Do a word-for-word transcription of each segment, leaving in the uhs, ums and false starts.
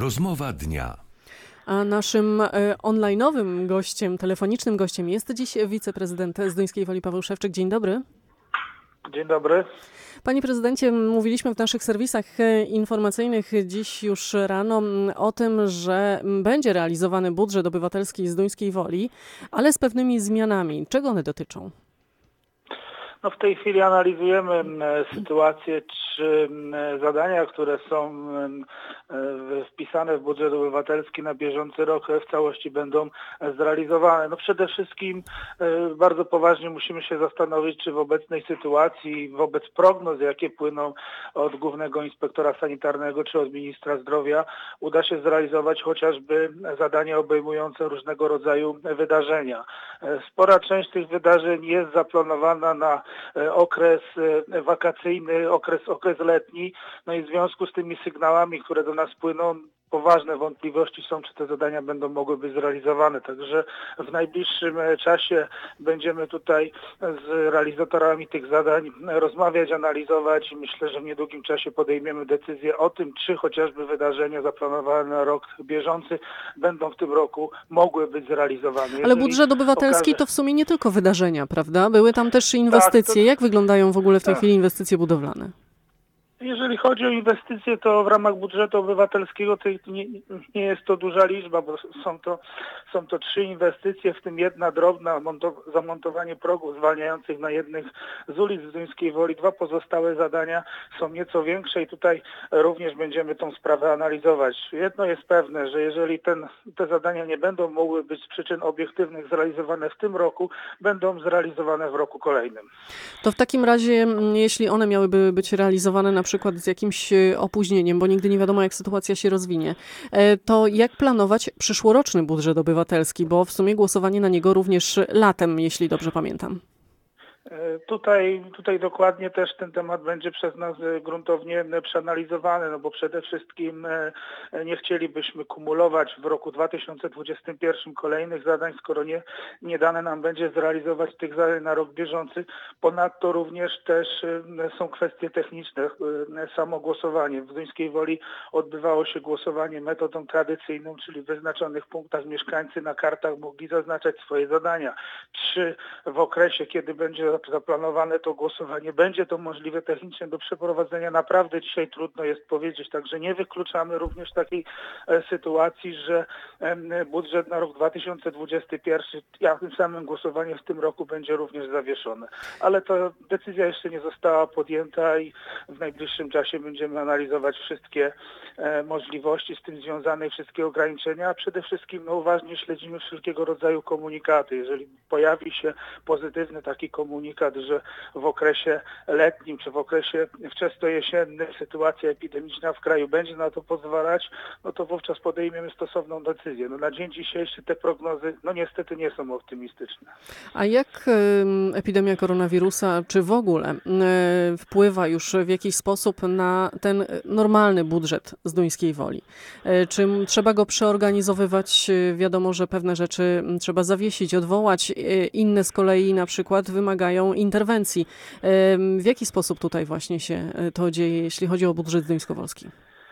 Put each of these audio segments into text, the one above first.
Rozmowa dnia. A naszym online'owym gościem, telefonicznym gościem jest dziś wiceprezydent Zduńskiej Woli Paweł Szewczyk. Dzień dobry. Dzień dobry. Panie prezydencie, mówiliśmy w naszych serwisach informacyjnych dziś już rano o tym, że będzie realizowany budżet obywatelski Zduńskiej Woli, ale z pewnymi zmianami. Czego one dotyczą? No w tej chwili analizujemy sytuację, czy zadania, które są wpisane w budżet obywatelski na bieżący rok w całości będą zrealizowane. No przede wszystkim bardzo poważnie musimy się zastanowić, czy w obecnej sytuacji, wobec prognoz, jakie płyną od Głównego Inspektora Sanitarnego czy od Ministra Zdrowia, uda się zrealizować chociażby zadania obejmujące różnego rodzaju wydarzenia. Spora część tych wydarzeń jest zaplanowana na okres wakacyjny, okres, okres letni, no i w związku z tymi sygnałami, które do nas płyną, poważne wątpliwości są, czy te zadania będą mogły być zrealizowane. Także w najbliższym czasie będziemy tutaj z realizatorami tych zadań rozmawiać, analizować i myślę, że w niedługim czasie podejmiemy decyzję o tym, czy chociażby wydarzenia zaplanowane na rok bieżący będą w tym roku mogły być zrealizowane. Ale Jeżeli budżet obywatelski okaże... to w sumie nie tylko wydarzenia, prawda? Były tam też inwestycje. Tak, to... Jak wyglądają w ogóle w tej tak. chwili inwestycje budowlane? Jeżeli chodzi o inwestycje, to w ramach budżetu obywatelskiego to nie, nie jest to duża liczba, bo są to, są to trzy inwestycje, w tym jedna drobna, monto, zamontowanie progów zwalniających na jednych z ulic Zduńskiej Woli. Dwa pozostałe zadania są nieco większe i tutaj również będziemy tą sprawę analizować. Jedno jest pewne, że jeżeli ten, te zadania nie będą mogły być z przyczyn obiektywnych zrealizowane w tym roku, będą zrealizowane w roku kolejnym. To w takim razie, jeśli one miałyby być realizowane na przykład z jakimś opóźnieniem, bo nigdy nie wiadomo, jak sytuacja się rozwinie, to jak planować przyszłoroczny budżet obywatelski, bo w sumie głosowanie na niego również latem, jeśli dobrze pamiętam. Tutaj, tutaj dokładnie też ten temat będzie przez nas gruntownie przeanalizowany, no bo przede wszystkim nie chcielibyśmy kumulować w roku dwa tysiące dwudziestym pierwszym kolejnych zadań, skoro nie, nie dane nam będzie zrealizować tych zadań na rok bieżący. Ponadto również też są kwestie techniczne. Samo głosowanie. W Zduńskiej Woli odbywało się głosowanie metodą tradycyjną, czyli w wyznaczonych punktach mieszkańcy na kartach mogli zaznaczać swoje zadania. Czy w okresie, kiedy będzie zaplanowane to głosowanie, będzie to możliwe technicznie do przeprowadzenia. Naprawdę dzisiaj trudno jest powiedzieć, także nie wykluczamy również takiej e, sytuacji, że e, budżet na rok dwa tysiące dwudziesty pierwszy, a tym samym głosowanie w tym roku będzie również zawieszone. Ale to decyzja jeszcze nie została podjęta i w najbliższym czasie będziemy analizować wszystkie e, możliwości z tym związane, wszystkie ograniczenia, a przede wszystkim no, uważnie śledzimy wszelkiego rodzaju komunikaty. Jeżeli pojawi się pozytywny taki komunikat, że w okresie letnim czy w okresie wczesnojesiennym sytuacja epidemiczna w kraju będzie na to pozwalać, no to wówczas podejmiemy stosowną decyzję. No na dzień dzisiejszy te prognozy no niestety nie są optymistyczne. A jak y, epidemia koronawirusa, czy w ogóle y, wpływa już w jakiś sposób na ten normalny budżet Zduńskiej Woli? Y, czy trzeba go przeorganizowywać? Y, wiadomo, że pewne rzeczy trzeba zawiesić, odwołać, y, inne z kolei na przykład wymagają interwencji. W jaki sposób tutaj właśnie się to dzieje, jeśli chodzi o budżet zduńskowolski?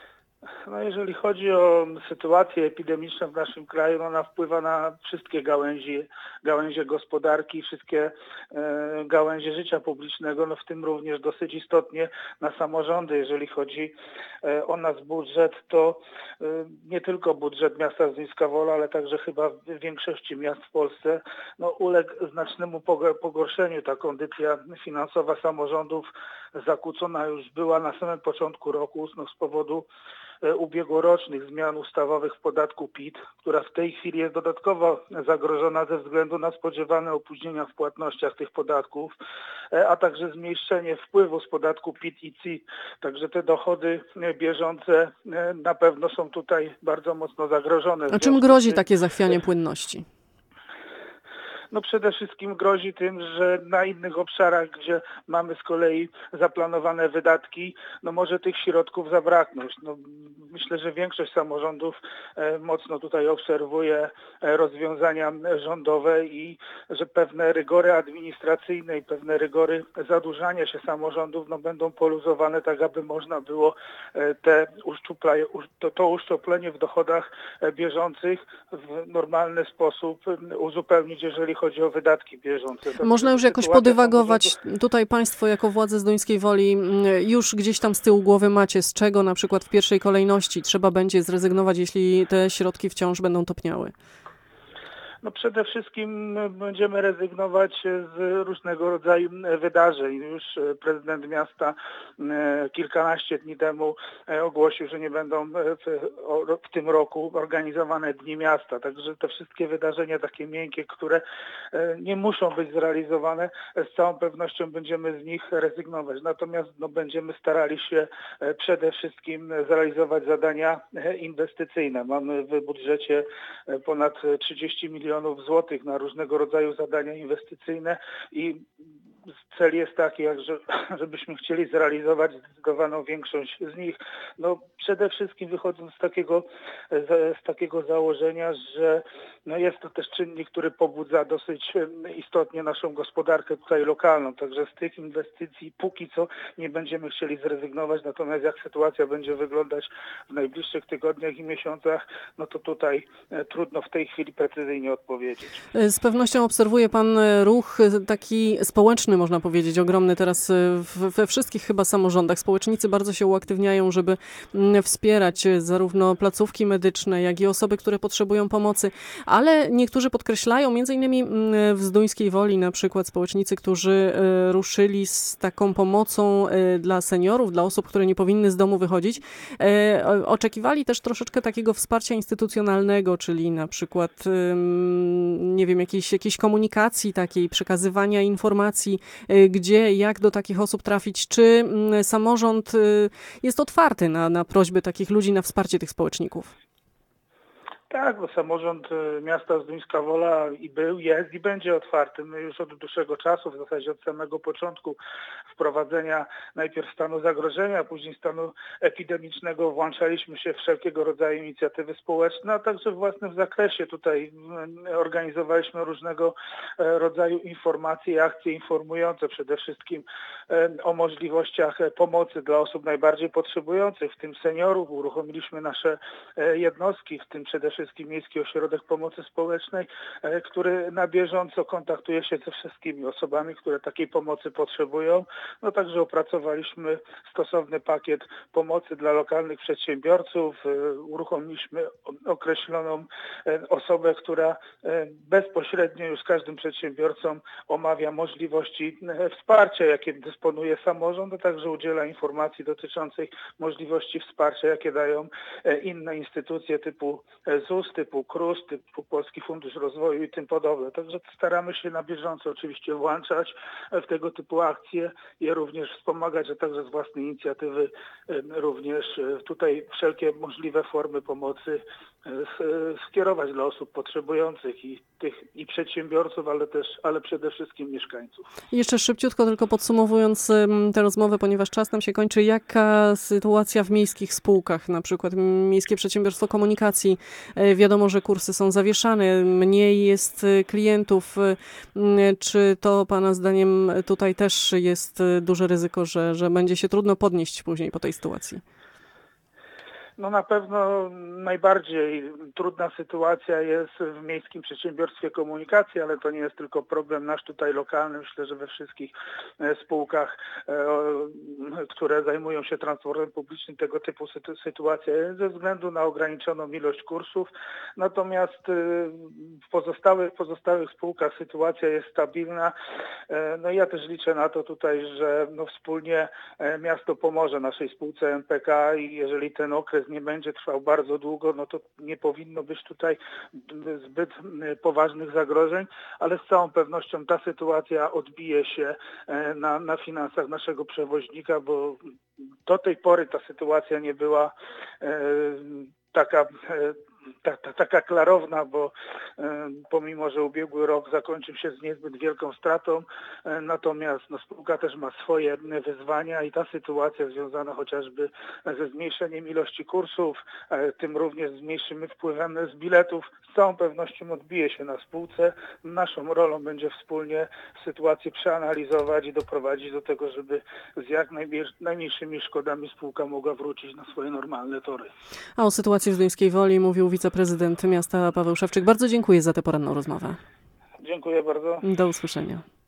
No jeżeli chodzi o sytuację epidemiczną w naszym kraju, no ona wpływa na wszystkie gałęzi, gałęzie gospodarki, wszystkie e, gałęzie życia publicznego, no w tym również dosyć istotnie na samorządy. Jeżeli chodzi e, o nasz budżet, to e, nie tylko budżet miasta Zduńska Wola, ale także chyba w większości miast w Polsce no, uległ znacznemu pogorszeniu. Ta kondycja finansowa samorządów zakłócona już była na samym początku roku no, z powodu ubiegłorocznych zmian ustawowych w podatku P I T, która w tej chwili jest dodatkowo zagrożona ze względu na spodziewane opóźnienia w płatnościach tych podatków, a także zmniejszenie wpływu z podatku P I T i C I T. Także te dochody bieżące na pewno są tutaj bardzo mocno zagrożone. A czym grozi takie zachwianie płynności? No przede wszystkim grozi tym, że na innych obszarach, gdzie mamy z kolei zaplanowane wydatki, no może tych środków zabraknąć. No, myślę, że większość samorządów e, mocno tutaj obserwuje e, rozwiązania rządowe i że pewne rygory administracyjne i pewne rygory zadłużania się samorządów no, będą poluzowane tak, aby można było e, te uszczupla, to, to uszczuplenie w dochodach e, bieżących w normalny sposób e, uzupełnić, jeżeli chodzi o wydatki bieżące. Tak, Można już jakoś sytuacja podywagować, samorządów... tutaj państwo jako władze Zduńskiej Woli już gdzieś tam z tyłu głowy macie, z czego na przykład w pierwszej kolejności trzeba będzie zrezygnować, jeśli te środki wciąż będą topniały? No przede wszystkim będziemy rezygnować z różnego rodzaju wydarzeń. Już prezydent miasta kilkanaście dni temu ogłosił, że nie będą w, w tym roku organizowane Dni Miasta. Także te wszystkie wydarzenia takie miękkie, które nie muszą być zrealizowane, z całą pewnością będziemy z nich rezygnować. Natomiast no, będziemy starali się przede wszystkim zrealizować zadania inwestycyjne. Mamy w budżecie ponad trzydzieści milionów złotych na różnego rodzaju zadania inwestycyjne i cel jest taki, jak że, żebyśmy chcieli zrealizować zdecydowaną większość z nich. No przede wszystkim wychodząc z takiego, z, z takiego założenia, że no jest to też czynnik, który pobudza dosyć istotnie naszą gospodarkę tutaj lokalną. Także z tych inwestycji póki co nie będziemy chcieli zrezygnować, natomiast jak sytuacja będzie wyglądać w najbliższych tygodniach i miesiącach, no to tutaj trudno w tej chwili precyzyjnie odpowiedzieć. Z pewnością obserwuje pan ruch taki społeczny, można powiedzieć, ogromny teraz we wszystkich chyba samorządach. Społecznicy bardzo się uaktywniają, żeby wspierać zarówno placówki medyczne, jak i osoby, które potrzebują pomocy, ale niektórzy podkreślają, między innymi w Zduńskiej Woli na przykład społecznicy, którzy ruszyli z taką pomocą dla seniorów, dla osób, które nie powinny z domu wychodzić, oczekiwali też troszeczkę takiego wsparcia instytucjonalnego, czyli na przykład nie wiem, jakiejś, jakiejś komunikacji takiej, przekazywania informacji, gdzie, jak do takich osób trafić. Czy samorząd jest otwarty na, na prośby takich ludzi, na wsparcie tych społeczników? Tak, bo samorząd miasta Zduńska Wola i był, jest i będzie otwarty. My już od dłuższego czasu, w zasadzie od samego początku wprowadzenia najpierw stanu zagrożenia, później stanu epidemicznego włączaliśmy się w wszelkiego rodzaju inicjatywy społeczne, a także w własnym zakresie. Tutaj organizowaliśmy różnego rodzaju informacje i akcje informujące przede wszystkim o możliwościach pomocy dla osób najbardziej potrzebujących, w tym seniorów. Uruchomiliśmy nasze jednostki, w tym przede wszystkim Miejski Ośrodek Pomocy Społecznej, który na bieżąco kontaktuje się ze wszystkimi osobami, które takiej pomocy potrzebują. No także opracowaliśmy stosowny pakiet pomocy dla lokalnych przedsiębiorców. Uruchomiliśmy określoną osobę, która bezpośrednio już z każdym przedsiębiorcą omawia możliwości wsparcia, jakie dysponuje samorząd, a także udziela informacji dotyczących możliwości wsparcia, jakie dają inne instytucje typu Z U S, typu K R U S, typu Polski Fundusz Rozwoju i tym podobne. Także staramy się na bieżąco oczywiście włączać w tego typu akcje, je również wspomagać, a także z własnej inicjatywy również tutaj wszelkie możliwe formy pomocy skierować dla osób potrzebujących i tych i przedsiębiorców, ale też, ale przede wszystkim mieszkańców. Jeszcze szybciutko tylko podsumowując tę rozmowę, ponieważ czas nam się kończy, jaka sytuacja w miejskich spółkach, na przykład Miejskie Przedsiębiorstwo Komunikacji, wiadomo, że kursy są zawieszane, mniej jest klientów, czy to pana zdaniem tutaj też jest duże ryzyko, że, że będzie się trudno podnieść później po tej sytuacji? No na pewno najbardziej trudna sytuacja jest w Miejskim Przedsiębiorstwie Komunikacji, ale to nie jest tylko problem nasz tutaj lokalny. Myślę, że we wszystkich spółkach, które zajmują się transportem publicznym, tego typu sytuacja jest ze względu na ograniczoną ilość kursów. Natomiast w pozostałych, pozostałych spółkach sytuacja jest stabilna. No i ja też liczę na to tutaj, że no wspólnie miasto pomoże naszej spółce M P K i jeżeli ten okres nie będzie trwał bardzo długo, no to nie powinno być tutaj zbyt poważnych zagrożeń, ale z całą pewnością ta sytuacja odbije się na, na finansach naszego przewoźnika, bo do tej pory ta sytuacja nie była e, taka e, ta, ta, taka klarowna, bo e, pomimo, że ubiegły rok zakończył się z niezbyt wielką stratą, e, natomiast no, spółka też ma swoje wyzwania i ta sytuacja związana chociażby ze zmniejszeniem ilości kursów, e, tym również z mniejszym wpływem z biletów, z całą pewnością odbije się na spółce. Naszą rolą będzie wspólnie sytuację przeanalizować i doprowadzić do tego, żeby z jak najmniejszymi szkodami spółka mogła wrócić na swoje normalne tory. A o sytuacji w Zduńskiej Woli mówił wiceprezydent miasta Paweł Szewczyk. Bardzo dziękuję za tę poranną rozmowę. Dziękuję bardzo. Do usłyszenia.